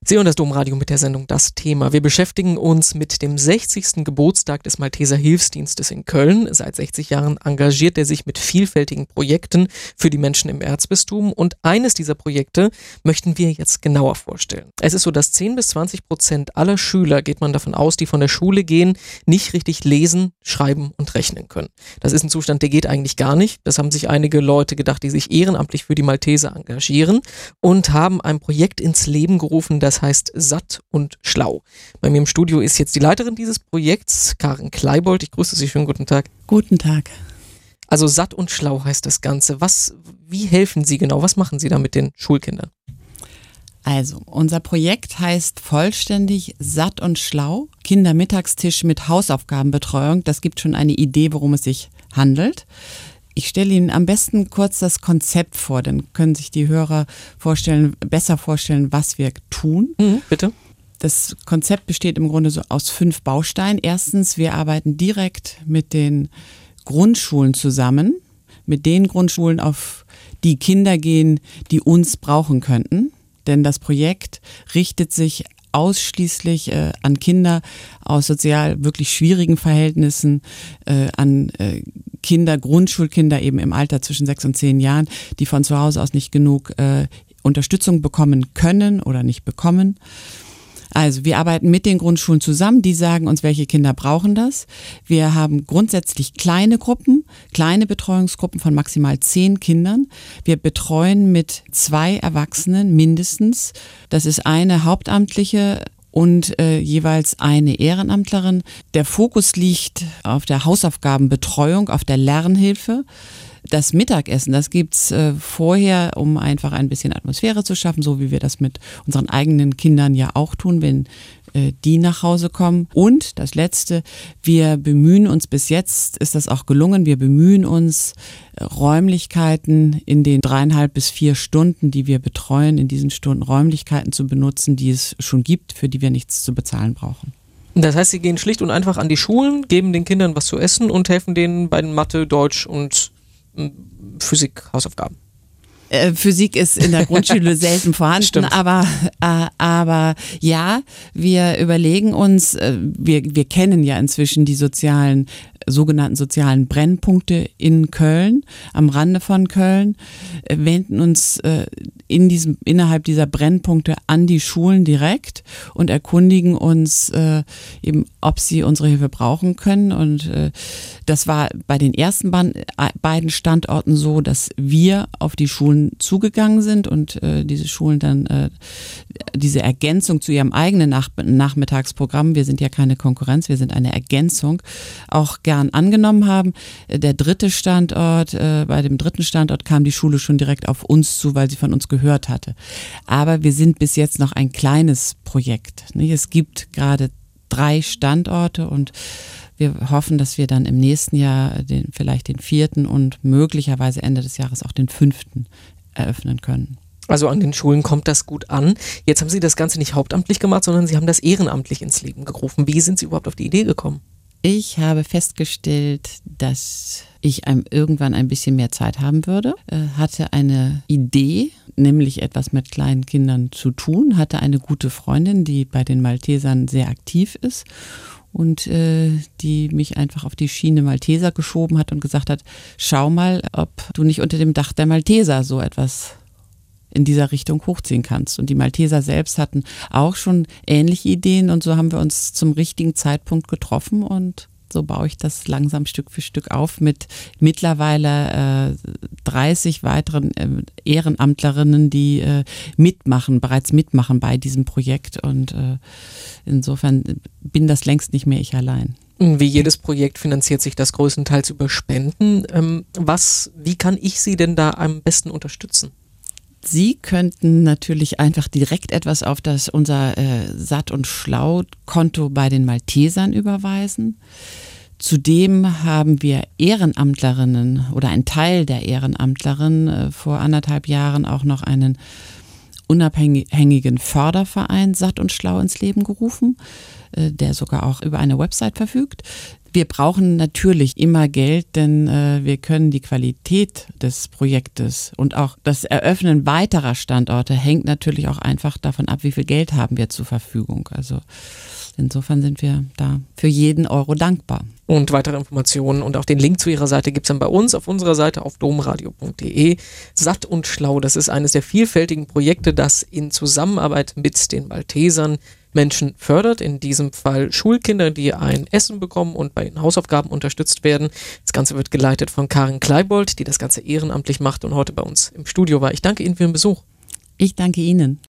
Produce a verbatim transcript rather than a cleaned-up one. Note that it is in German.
Sie hören das Domradio mit der Sendung Das Thema. Wir beschäftigen uns mit dem sechzigsten Geburtstag des Malteser Hilfsdienstes in Köln. Seit sechzig Jahren engagiert er sich mit vielfältigen Projekten für die Menschen im Erzbistum. Und eines dieser Projekte möchten wir jetzt genauer vorstellen. Es ist so, dass zehn bis zwanzig Prozent aller Schüler, geht man davon aus, die von der Schule gehen, nicht richtig lesen, schreiben und rechnen können. Das ist ein Zustand, der geht eigentlich gar nicht. Das haben sich einige Leute gedacht, die sich ehrenamtlich für die Malteser engagieren und haben ein Projekt ins Leben gerufen, das heißt Satt und Schlau. Bei mir im Studio ist jetzt die Leiterin dieses Projekts, Karin Kleibold. Ich grüße Sie, schönen guten Tag. Guten Tag. Also Satt und Schlau heißt das Ganze. Was, wie helfen Sie genau? Was machen Sie da mit den Schulkindern? Also, unser Projekt heißt vollständig Satt und Schlau, Kindermittagstisch mit Hausaufgabenbetreuung. Das gibt schon eine Idee, worum es sich handelt. Ich stelle Ihnen am besten kurz das Konzept vor, dann können sich die Hörer vorstellen, besser vorstellen, was wir tun. Mhm, bitte. Das Konzept besteht im Grunde so aus fünf Bausteinen. Erstens, wir arbeiten direkt mit den Grundschulen zusammen, mit den Grundschulen, auf die Kinder gehen, die uns brauchen könnten. Denn das Projekt richtet sich ausschließlich äh, an Kinder aus sozial wirklich schwierigen Verhältnissen, äh, an äh, Kinder, Grundschulkinder eben im Alter zwischen sechs und zehn Jahren, die von zu Hause aus nicht genug äh, Unterstützung bekommen können oder nicht bekommen. Also wir arbeiten mit den Grundschulen zusammen, die sagen uns, welche Kinder brauchen das. Wir haben grundsätzlich kleine Gruppen, kleine Betreuungsgruppen von maximal zehn Kindern. Wir betreuen mit zwei Erwachsenen mindestens. Das ist eine hauptamtliche und äh, jeweils eine Ehrenamtlerin. Der Fokus liegt auf der Hausaufgabenbetreuung, auf der Lernhilfe. Das Mittagessen, das gibt's äh, vorher, um einfach ein bisschen Atmosphäre zu schaffen, so wie wir das mit unseren eigenen Kindern ja auch tun, wenn äh, die nach Hause kommen. Und das Letzte, wir bemühen uns, bis jetzt ist das auch gelungen, wir bemühen uns, äh, Räumlichkeiten in den dreieinhalb bis vier Stunden, die wir betreuen, in diesen Stunden Räumlichkeiten zu benutzen, die es schon gibt, für die wir nichts zu bezahlen brauchen. Das heißt, Sie gehen schlicht und einfach an die Schulen, geben den Kindern was zu essen und helfen denen bei den Mathe, Deutsch und Physik, Hausaufgaben. Äh, Physik ist in der Grundschule selten vorhanden, aber, äh, aber ja, wir überlegen uns, äh, wir, wir kennen ja inzwischen die sozialen, sogenannten sozialen Brennpunkte in Köln, am Rande von Köln, äh, wenden uns äh, in diesem, innerhalb dieser Brennpunkte an die Schulen direkt und erkundigen uns äh, eben, ob sie unsere Hilfe brauchen können. Und äh, das war bei den ersten ban- beiden Standorten so, dass wir auf die Schulen zugegangen sind und äh, diese Schulen dann äh, diese Ergänzung zu ihrem eigenen Nach- Nachmittagsprogramm, wir sind ja keine Konkurrenz, wir sind eine Ergänzung, auch gern angenommen haben. Der dritte Standort, äh, bei dem dritten Standort kam die Schule schon direkt auf uns zu, weil sie von uns gehört hatte. Aber wir sind bis jetzt noch ein kleines Projekt. Nicht? Es gibt gerade drei Standorte und wir hoffen, dass wir dann im nächsten Jahr den, vielleicht den vierten und möglicherweise Ende des Jahres auch den fünften eröffnen können. Also an den Schulen kommt das gut an. Jetzt haben Sie das Ganze nicht hauptamtlich gemacht, sondern Sie haben das ehrenamtlich ins Leben gerufen. Wie sind Sie überhaupt auf die Idee gekommen? Ich habe festgestellt, dass ich einem irgendwann ein bisschen mehr Zeit haben würde, äh, hatte eine Idee, nämlich etwas mit kleinen Kindern zu tun, hatte eine gute Freundin, die bei den Maltesern sehr aktiv ist und äh, die mich einfach auf die Schiene Malteser geschoben hat und gesagt hat, schau mal, ob du nicht unter dem Dach der Malteser so etwas in dieser Richtung hochziehen kannst. Und die Malteser selbst hatten auch schon ähnliche Ideen und so haben wir uns zum richtigen Zeitpunkt getroffen und so baue ich das langsam Stück für Stück auf mit mittlerweile äh, dreißig weiteren äh, Ehrenamtlerinnen, die äh, mitmachen, bereits mitmachen bei diesem Projekt und äh, insofern bin das längst nicht mehr ich allein. Wie jedes Projekt finanziert sich das größtenteils über Spenden. Ähm, was, wie kann ich Sie denn da am besten unterstützen? Sie könnten natürlich einfach direkt etwas auf das unser äh, Satt- und Schlau-Konto bei den Maltesern überweisen. Zudem haben wir Ehrenamtlerinnen oder ein Teil der Ehrenamtlerinnen äh, vor anderthalb Jahren auch noch einen unabhängigen Förderverein Satt und Schlau ins Leben gerufen. äh, der sogar auch über eine Website verfügt. Wir brauchen natürlich immer Geld, denn äh, wir können die Qualität des Projektes und auch das Eröffnen weiterer Standorte hängt natürlich auch einfach davon ab, wie viel Geld haben wir zur Verfügung. Also insofern sind wir da für jeden Euro dankbar. Und weitere Informationen und auch den Link zu ihrer Seite gibt es dann bei uns auf unserer Seite auf domradio punkt de. Satt und schlau, das ist eines der vielfältigen Projekte, das in Zusammenarbeit mit den Maltesern Menschen fördert, in diesem Fall Schulkinder, die ein Essen bekommen und bei den Hausaufgaben unterstützt werden. Das Ganze wird geleitet von Karin Kleibold, die das Ganze ehrenamtlich macht und heute bei uns im Studio war. Ich danke Ihnen für den Besuch. Ich danke Ihnen.